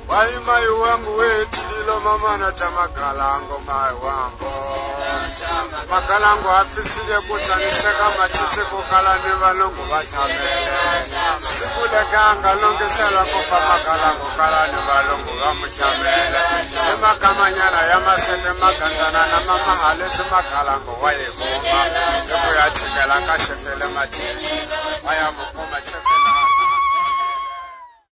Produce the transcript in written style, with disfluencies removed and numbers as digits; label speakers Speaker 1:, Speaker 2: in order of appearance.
Speaker 1: Wai mai wangu weti lilo mama na tamakalango mai wangu. Makalango afisile kutaniseka machiche kukala ni valungu vachamele. Sikule kanga lungi sela kufa makalango kala ni valungu vamuchamele. Ema kamanyana ya masete makantana na mama halisi makalango wae kuma. Emu ya chikela kashefele machiche. Waya mukuma chefele